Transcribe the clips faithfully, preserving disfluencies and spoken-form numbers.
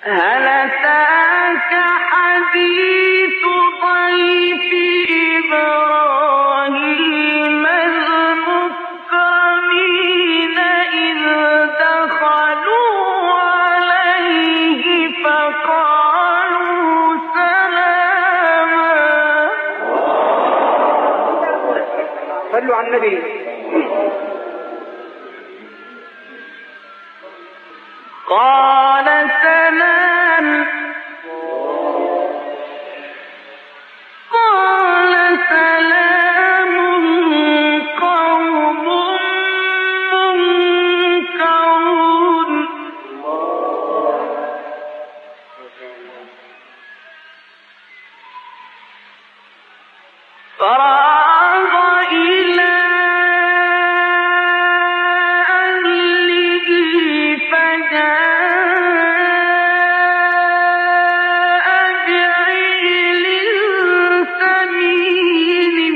هل أتاك حديث ضيف إبراهيم المكرمين إذ دخلوا عليه فقالوا سلاما. صلوا على النبي. قال سلام. قال سلام قوم منكرون. فراغ إلى أهله فجاء بعجل سمين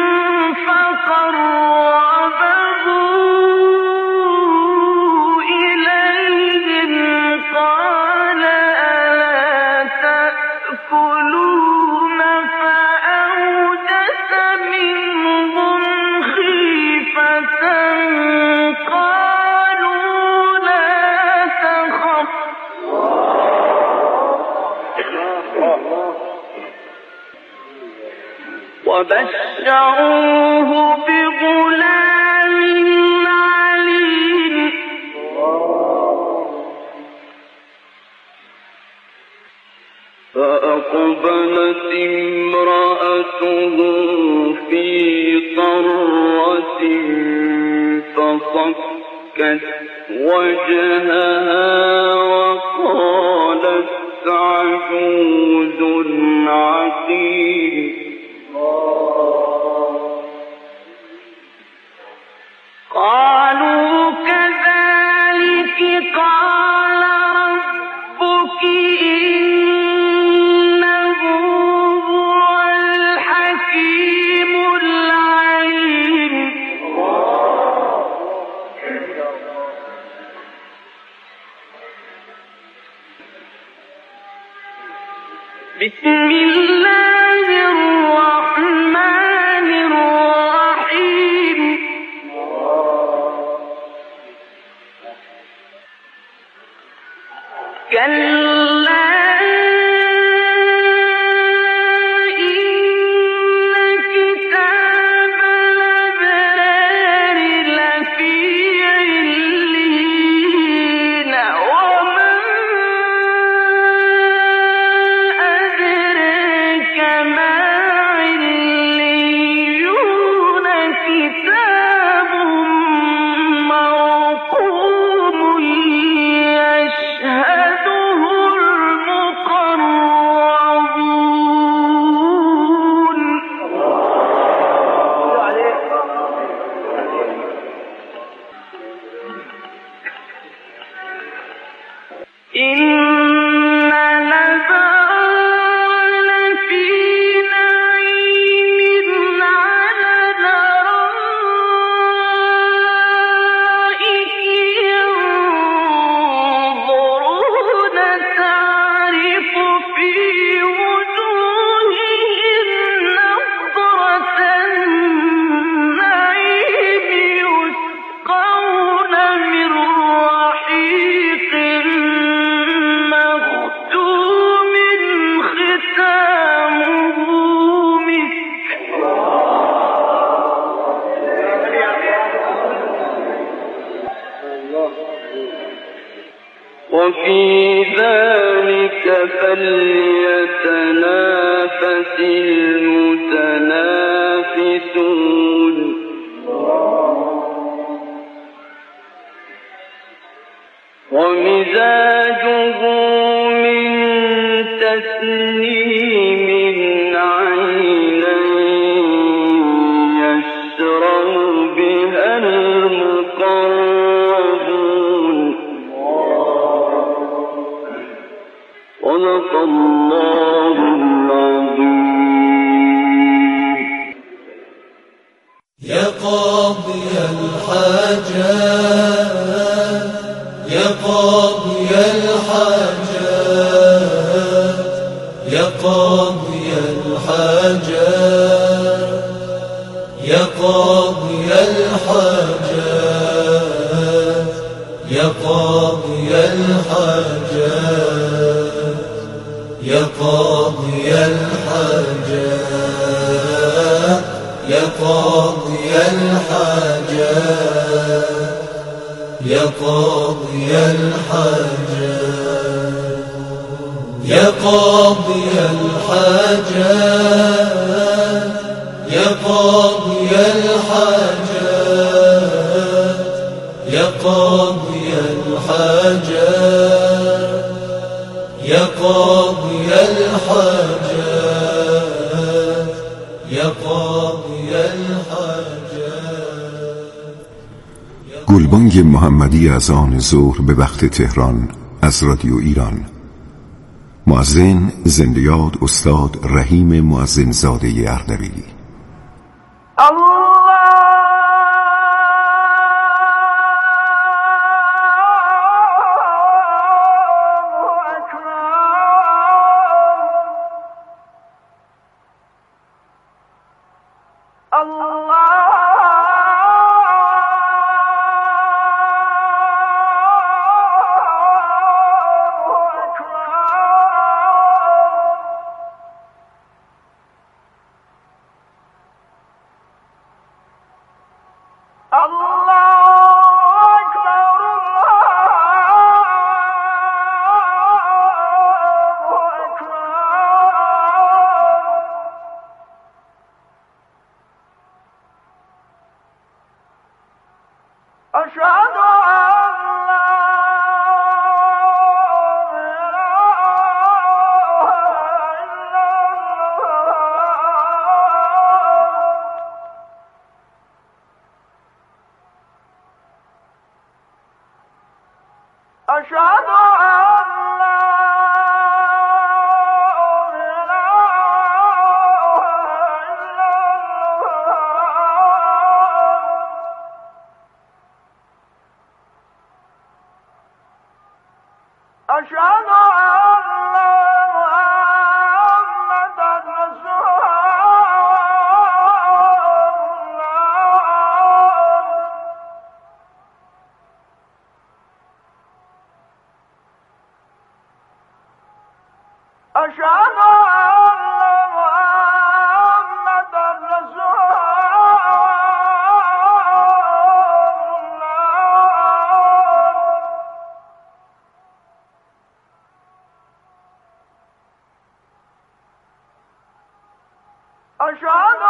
فقربه إليهم قال ألا تأكلون فأوجس منهم خيفة قالوا لا تخف وبشروه بغلام عليم. فأقبلت امرأته في طرة فصكت وجهها وقالت عجوز عقيم. قالوا كذلك قال ربك إنه هو الحكيم العليم. بسم الله الرحمن الرحيم. كلا إن كتاب الأبرار لفي عليين وما أدراك ما عليون كتاب مرقوم يشهده المقربون. إن الأبرار لفي نعيم على الأرائك ينظرون تعرف في وجوههم نضرة النعيم يسقون من رحيق مختوم ختامه مسك. وفي ذلك فليتنافس المتنافسون. ومزاجه من تسنيم عينا يشرب بها المقربون. صدق الله العظيم. يا قاضي الحاجات يا قاضي الحاجات قاضي الحاجات يا قاضي الحاجات يا قاضي الحاجات يا قاضي الحاجات يا قاضي الحاجات يا قاضي الحاجات يا قاضي الحاجات يا قاضي الحاجات يا قاضي الحاجات. گلبانگ محمدی از آن ظهر به وقت تهران از رادیو ایران. مؤذن زنده یاد استاد رحیم مؤذن زاده اردبیلی. أشهد أشهد أشهد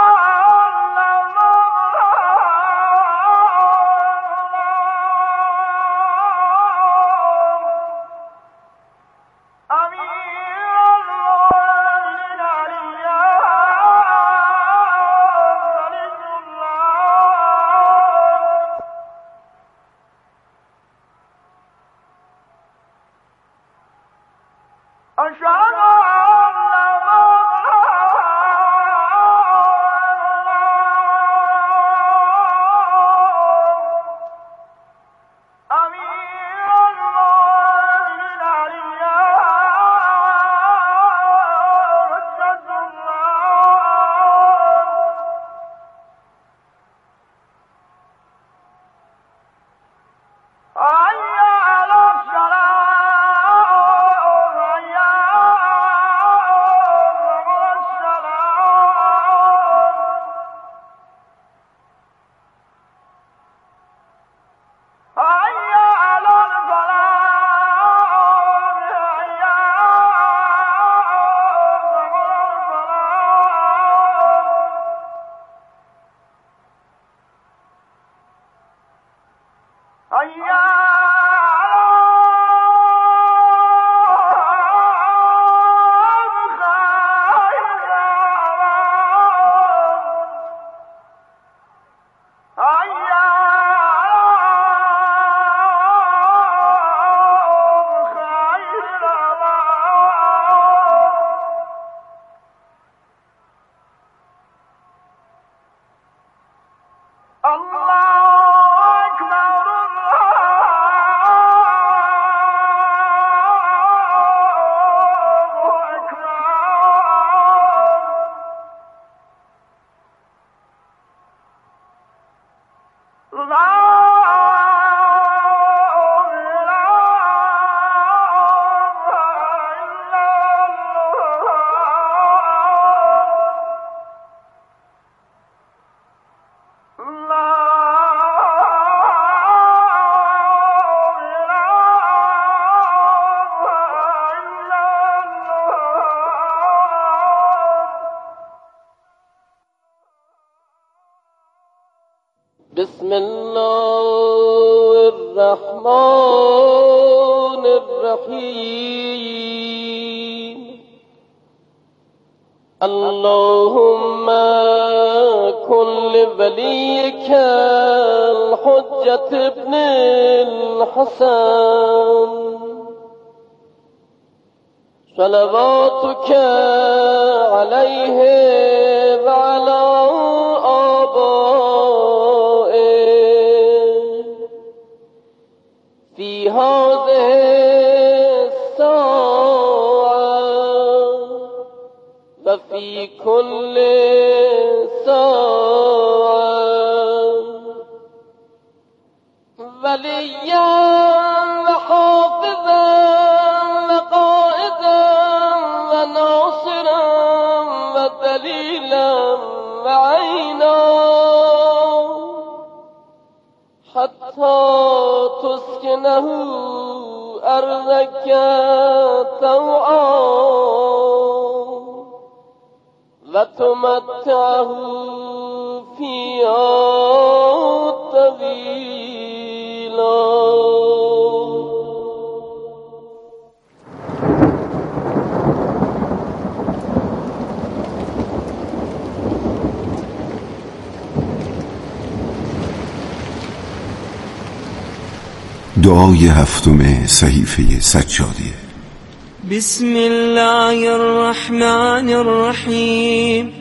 لا بسم الله الرحمن الرحیم. اللهم كن لوليك الحجة ابن الحسن صلواتك عليه وعلى آبائه في هذه الساعة وفي كل ساعة وليا وحافظا وقائدا وناصرا ودليلا وعينا حتى تسكنه أرضك طوعا وتمتعه فيها طويلا. دعای هفتم صحیفه سجادیه. بسم الله الرحمن الرحیم.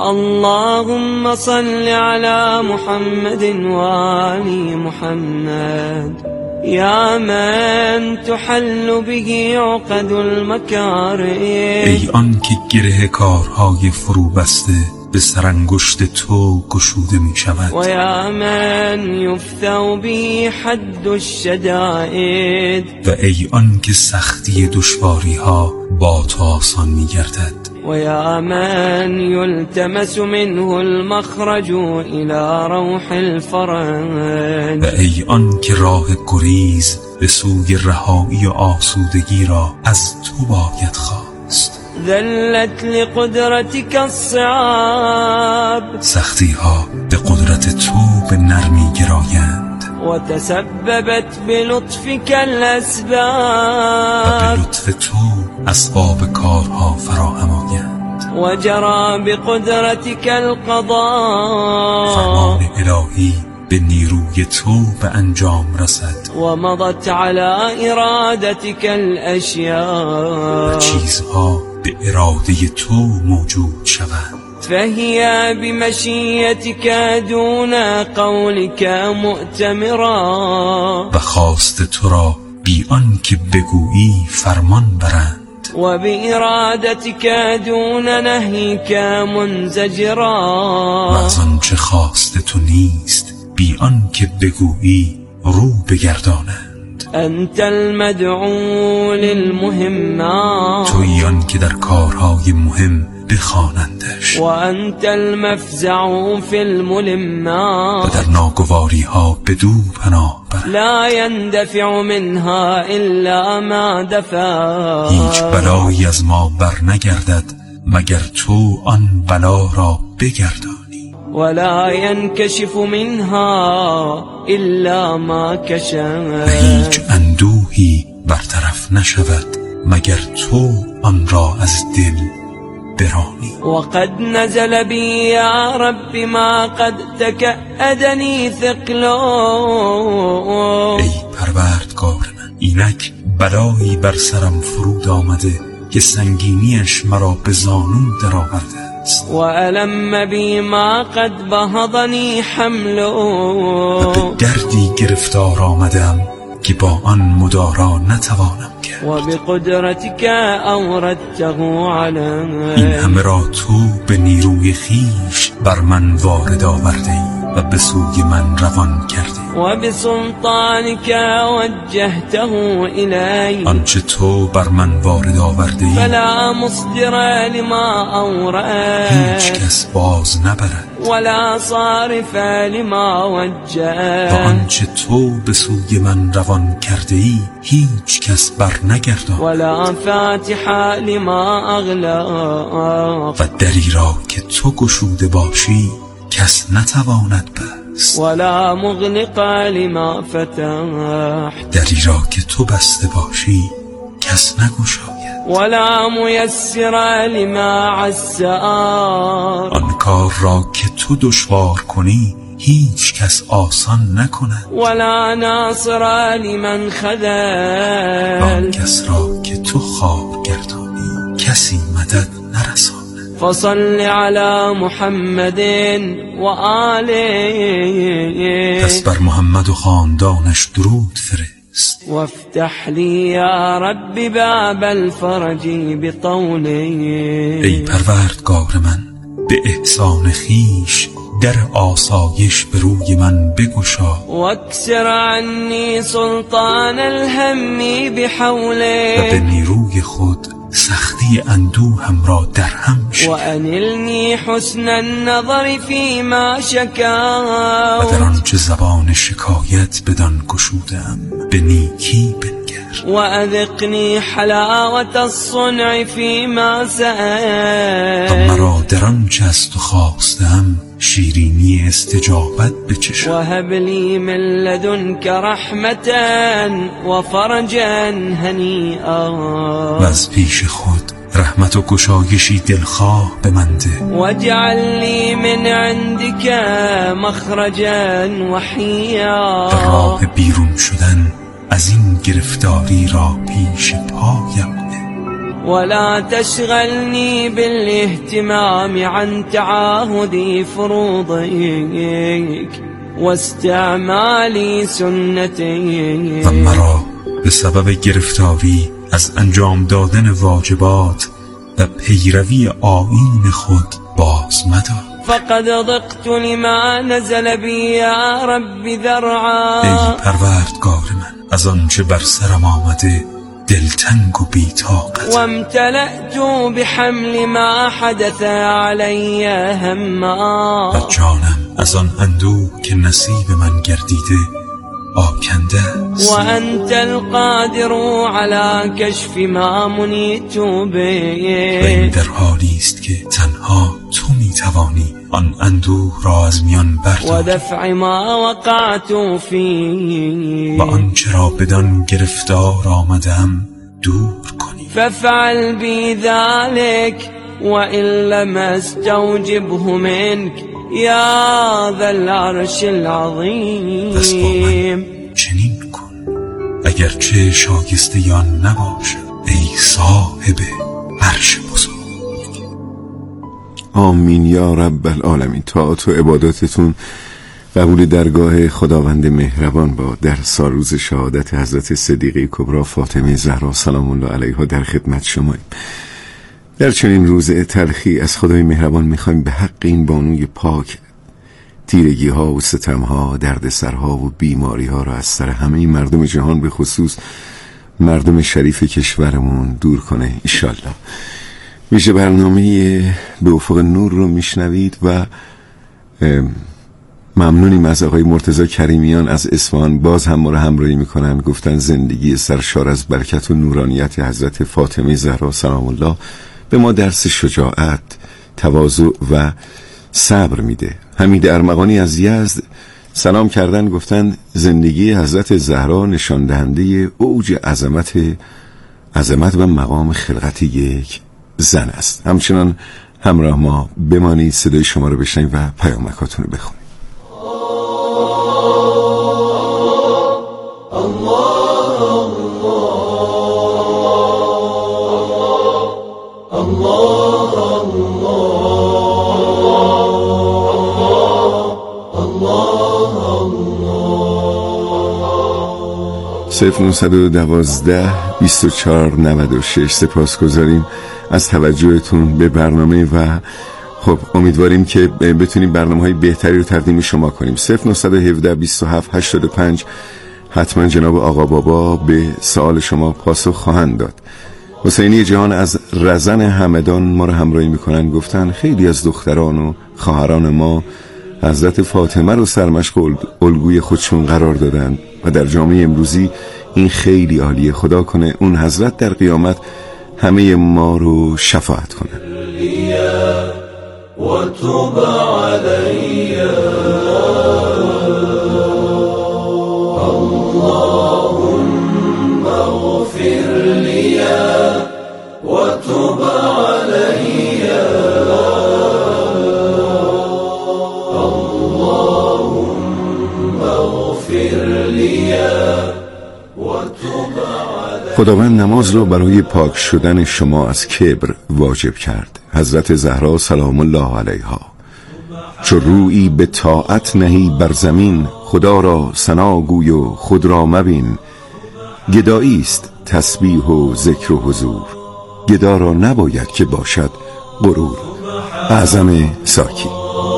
اللهم صل على محمد وآل محمد یا من تحل به عقد المکارم. ای آن که گره کارهای فرو بسته به سرانگشت تو گشوده می شود. و یا من یفتو به حد الشدائد. و ای آن که سختی دشواری ها با تو آسان می گردد. و یا من یلتمس منه المخرج الى روح الفرج. و ای آن که راه گریز به سوی رهایی و آسودگی را از تو باید خواست. ذلت لقدرتك الصعاب. سختی ها به قدرت تو به نرمی گرایند. و تسببت بلطفك الاسباب. و به لطف تو اسباب کارها فراهم آیند. و جرى بقدرتك القضاء. فرمان الهی به نیروی تو به انجام رسد. و مضت على ارادتك الاشیاء. و چیزها به اراده تو موجود شوند. فهي بمشیتك دون قولك مؤتمرا. و خواست تو را بی آن که بگویی فرمان برند. و بإرادتك دون نهیك منزجرا. و از آنچه خواست تو نیست بی آن که بگویی رو بگردانند. انت المدعو للمهمات. تویی آن که در کارهای مهم بخوانندش. و انت المفزع فی الملمات. و در ناگواری ها بدو پناه برند. لا يندفع منها الا ما دفع. هیچ بلایی از ما بر نگردد مگر تو آن بلا را بگردانی. ولا ينكشف منها الا ما كشف. و هیچ اندوهی برطرف نشود مگر تو آن را از دل برانی. وقد نزل بي يا رب ما قد تكأدني ثقلا. ای پروردگار من، اینک بلایی بر سرم فرود آمده که سنگینیش مرا به زانو در آورده است. و علم بی ما قد بهضنی حمل. و به دردی گرفتار آمدم که با آن مدارا نتوانم کرد. و بقدرتك اوردته علی. این همه را تو به نیروی خیش بر من وارد آورده ای و به سوی من روان کردی. و بسلطانك وجهته الی. آنچه تو بر من وارد آورده ای فلا مصدر لما اورد. هیچ کس باز نبرد. ولا صارف لما وجه. و آنچه تو به سوی من روان کرده ای هیچ کس بر نگرداند. ولا فاتح لما اغلق. و دری را که تو گشوده باشی کس نتواند بست. است، ولا مغلق لما فتحت، دری را که تو بسته باشی کس نگشاید، ولا میسر لما عسر، آن کار را که تو دشوار کنی هیچ کس آسان نکند، ولا ناصر لمن خذل، آن کس را که تو خوار گردانی کسی مدد نرساند. فصل على محمد و آله، پس بر محمد و خاندانش درود فرست، وافتح لي یا رب باب الفرج بطوله، ای پروردگار من به احسان خیش در آسایش به روی من بگشا، واکسر عنی سلطان الهم بحوله، و به نیروی خود سختی اندوهم را در هم شکن، و انلنی حسن النظر فيما شکا، و در آنچه زبان شکایت بدان گشودم به نیکی بنگر، و اذقنی حلاوت الصنع فيما سأل، و مرا در آنچه از تو خواستم شیرینی استجابت بچشم، وهب لي من لدنك رحمة وفرجا هنيئا، و از پیش خود رحمت و گشایشی دلخواه به من ده، واجعل لي من عندك مخرجا وحيا، در راه بیرون شدن از این گرفتاری را پیش پایم ده، ولا تشغلني بالاهتمام عن تعاهد فروضك واستعمال سنتك، و مرا به سبب گرفتاری از انجام دادن واجبات و پیروی آیین خود باز مدار، فقد ضقت لما نزل بي يا رب ذرعا، ای پروردگار من از آنچه بر سرم آمده دلتنگ و بی‌طاقت، وامتلأت بحمل ما حدث علي هما، و جانم از آن اندوه که نصیب من گردیده آکنده است، وأنت القادر على كشف ما منيت به، و این در حالی است که تنها تو میتوانی آن اندوه را از میان برداری، ودفع ما وقعت فيه، و آنچه را بدان گرفتار آمدم دور کنی، فافعل بي ذلك وإن لم استوجبه منك يا ذا العرش پس با من العظيم، چنین کن اگرچه شایسته یا نباشم ای صاحب عرش بزرگ. آمین یا رب العالمین. طاعت و عباداتتون قبول درگاه خداوند مهربان با در سال روز شهادت حضرت صدیقه کبری فاطمه زهرا سلام الله علیها در خدمت شماییم. در چنین روز تلخی از خدای مهربان میخوایم به حق این بانوی پاک تیرگی ها و ستم ها، درد سرها و بیماری ها را از سر همه مردم جهان به خصوص مردم شریف کشورمون دور کنه انشالله. میشه برنامه به افق نور رو میشنوید و ممنونیم از آقای مرتضی کریمیان از اصفهان، باز هم ما رو همراهی میکنن. گفتن زندگی سرشار از برکت و نورانیت حضرت فاطمه زهرا سلام الله به ما درس شجاعت، تواضع و صبر میده. حمید ارمغانی از یزد سلام کردن، گفتن زندگی حضرت زهرا نشان دهنده اوج عظمت عظمت و مقام خلقت یک زن است. همچنان همراه ما بمانید، صدای شما رو بشنوید و پیامکاتون رو بخونید. صفر نهصد و دوازده بیست و چهار نود و شش. سپاس گذاریم از توجهتون به برنامه و خب امیدواریم که بتونیم برنامه های بهتری رو تقدیم شما کنیم. صفر نهصد و هفده بیست و هفت هشتاد و پنج. حتما جناب آقا بابا به سوال شما پاسخ خواهند داد. حسینی جهان از رزن همدان ما رو همراهی میکنن، گفتن خیلی از دختران و خواهران ما حضرت فاطمه رو سرمشق الگوی خودشون قرار دادن و در جامعه امروزی این خیلی عالیه. خدا کنه اون حضرت در قیامت همه ما رو شفاعت کنه. و توب علی اللهم اغفر لي وتب علي اللهم اغفر لي وتب علي. خداوند نماز را برای پاک شدن شما از کبر واجب کرد. حضرت زهرا سلام الله علیها چو رویی به طاعت نهی بر زمین، خدا را ثنا گوی و خود را مبین. گدایی است تسبیح و ذکر و حضور، گدا را نباید که باشد غرور. اعظم ساکی.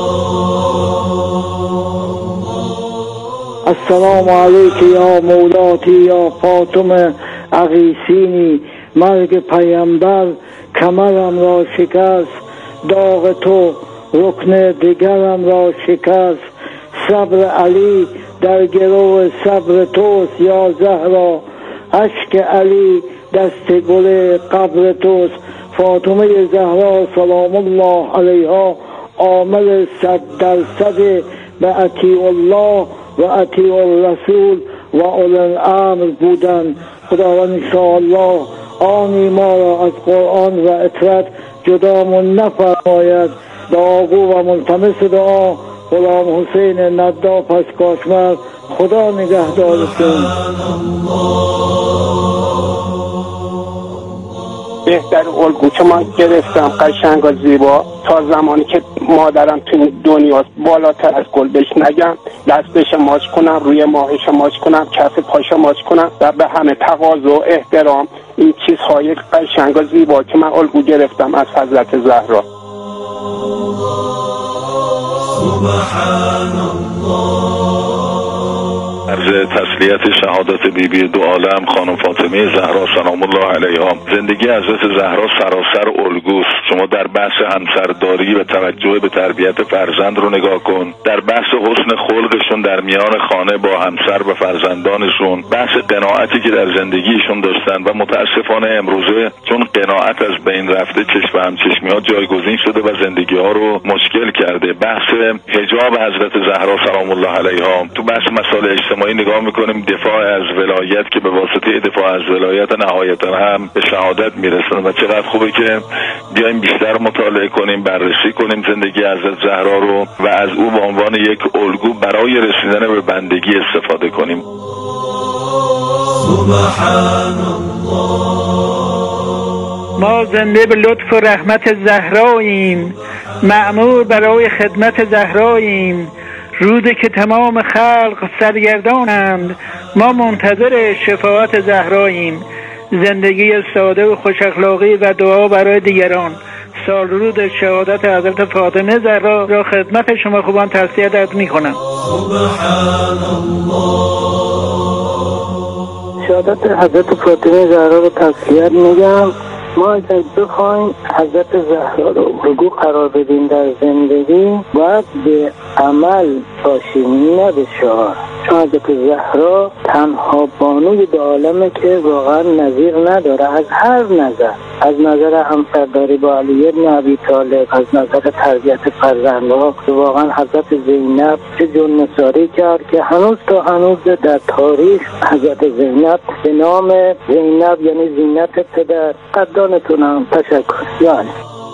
السلام علیک یا مولاتی یا فاطمه اغیثینی. مرگ پیامبر کمرم را شکست، داغ تو رکن دیگرم را شکست. صبر علی در گرو صبر توست یا زهرا، اشک علی دست گل قبر توست. فاطمه زهرا سلام الله علیها عامل صد درصد به اطیع الله و اطیع الرسول و اولي الامر بودن. خداوند انشاءالله آنی ما را از قرآن و اطرت جدامون نفرماید. دعاگو و ملتمس دعا غلام حسین نداف از کاشمر. خدا نگهدارتون. بهتر الگو که من گرفتم قشنگ و زیبا تا زمانی که مادرم تو دنیاست بالاتر از گل بهش نگم، دستش ماچ کنم، روی ماهش ماچ کنم، کف پاش ماچ کنم و به همه تقاضا و احترام. این چیزهای قشنگ و زیبا که من الگو گرفتم از حضرت زهرا. سبحان الله. عرض تسلیت شهادت بیبی بی دو عالم خانم فاطمه زهرا سلام الله علیها. زندگی حضرت زهرا سراسر الگوست. شما در بحث همسرداری و توجه به تربیت فرزند رو نگاه کن، در بحث حسن خلقشون در میان خانه با همسر و فرزندانشون، بحث قناعتی که در زندگیشون داشتن و متاسفانه امروزه چون قناعت از بین رفته چشم و همچشمی ها جایگزین شده و زندگی ها رو مشکل کرده. بحث حجاب حضرت زهرا سلام الله علیها، تو بحث مسائل اجتماعی نگاه میکنیم دفاع از ولایت که به واسطه دفاع از ولایت نهایتا هم به شهادت میرسن و چقدر خوبه که بیایم بیشتر مطالعه کنیم، بررسی کنیم زندگی حضرت زهرا رو و از او به عنوان یک الگو برای رسیدن به بندگی استفاده کنیم. سبحان الله. ما زنده به لطف و رحمت زهراییم، مأمور برای خدمت زهراییم. روزی که تمام خلق سرگردانند، ما منتظر شفاعت زهراییم. زندگی ساده و خوش اخلاقی و دعا برای دیگران. سال رود شهادت حضرت فاطمه زهرا را خدمت شما خوبان تسلیت عرض می‌کنم. سبحان الله. شهادت حضرت فاطمه زهرا رو تسلیت میگم. ما اگر بخوایم حضرت زهرا رو الگو قرار بدیم در زندگی، باید به عمل باشیم نه به شعار. چون حضرت زهرا تنها بانوی دو عالمه که واقعا نظیر نداره از هر نظر، از نظر همسرداری با علی بن ابی طالب، از نظر تربیت فرزندها. واقعا حضرت زینب چه جن‌نثاری کرد که هنوز تا هنوز در تاریخ حضرت زینب به نام زینب یعنی زینت پدر. قدرتونم. تشکر. یعنی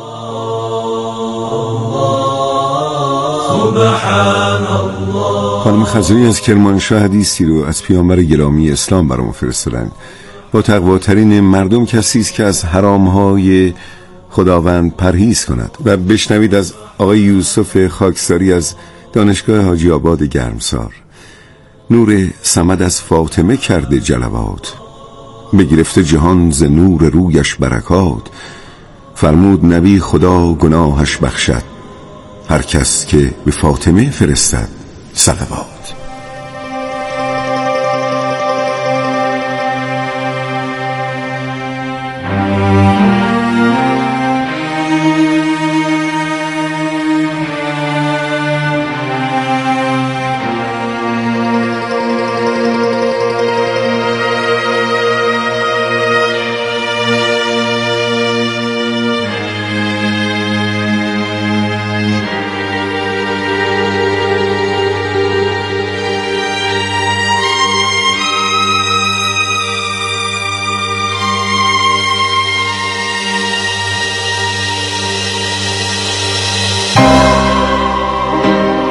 سبحان الله. خانم خزایی از کرمانشاه حدیثی رو از پیامبر گرامی اسلام برام فرستادن. با تقواترین مردم کسی است که از حرامهای خداوند پرهیز کند. و بشنوید از آقای یوسف خاکساری از دانشگاه حاجی آباد گرمسار. نور صمد از فاطمه کرده جلوات، بگرفته جهان ز نور رویش برکات. فرمود نبی خدا گناهش بخشد، هر کس که به فاطمه فرستد صلوات.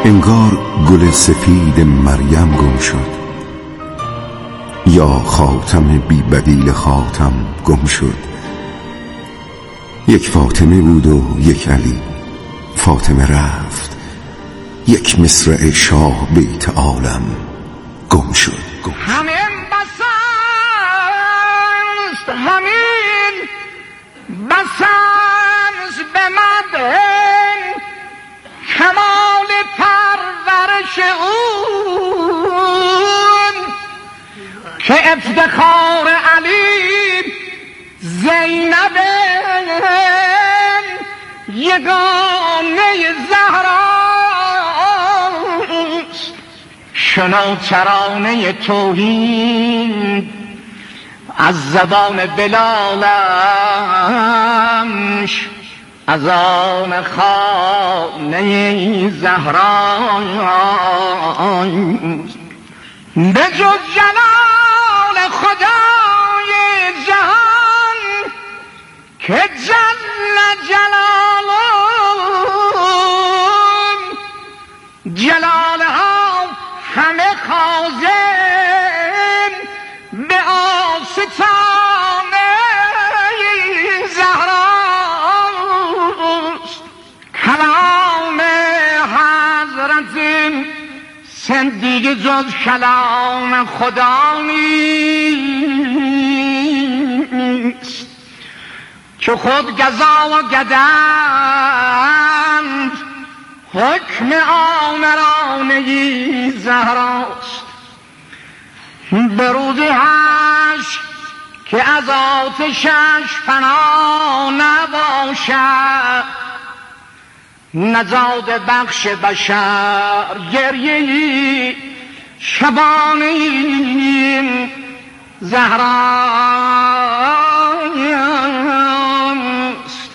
انگار گل سفید مریم گم شد، یا خاتم بی بدیل خاتم گم شد. یک فاطمه بود و یک علی، فاطمه رفت، یک مصرع شاه بیت عالم گم شد. همین بسست، همین بسست به مدن کمال پرورش اون که افتخار علی زینب یگانه زهراست. شنو ترانه توحید از زبان بلالش، از آن خانه زهراست. به جز جلال خدای جهان که جل جلاله جلالها همه خازن به آستانه زهراست. کلام حضرت سن دیگه جز کلام خدا نیست که خود گزا و گدند حکم آمرانه زهراست. به روز حشر که از آتشش فنا نباشد، نجات بخش بشر گریه شبانه زهراست.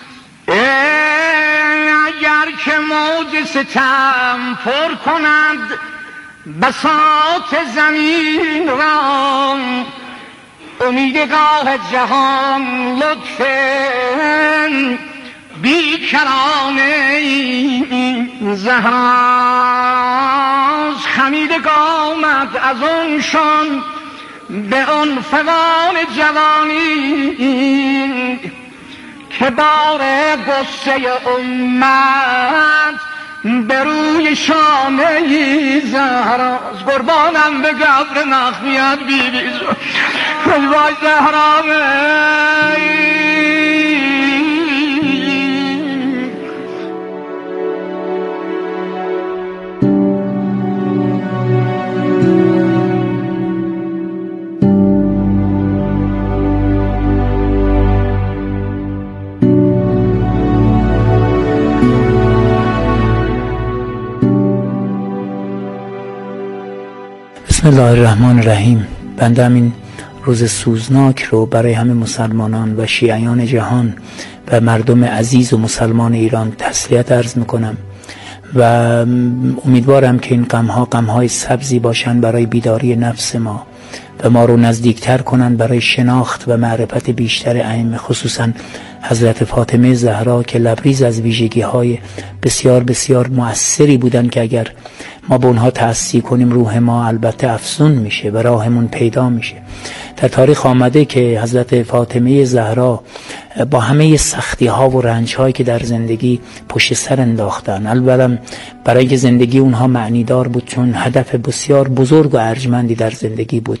اگر که موج ستم پر کند بساط زمین را، امیدگاه جهان لطف بیکرانه زهراست. خمیده آمد از اونشان به عنفوان جوانی که بار غصه امت به روی شانه زهراست. قربانم به قبر مخمیت بی بی وای زهرامه. بسم الله الرحمن الرحیم. بنده این روز سوزناک رو برای همه مسلمانان و شیعیان جهان و مردم عزیز و مسلمان ایران تسلیت عرض میکنم و امیدوارم که این غم‌ها غم‌های سبزی باشن برای بیداری نفس ما و ما رو نزدیکتر کنن برای شناخت و معرفت بیشتر ائمه، خصوصا حضرت فاطمه زهرا که لبریز از ویژگی‌های بسیار بسیار مؤثری بودن که اگر ما به اونها تأسی کنیم روح ما البته افزون میشه و راهمون پیدا میشه. در تاریخ آمده که حضرت فاطمه زهرا با همه سختی ها و رنج هایی که در زندگی پشت سر انداختن، البته برای که زندگی اونها معنیدار بود چون هدف بسیار بزرگ و ارجمندی در زندگی بود.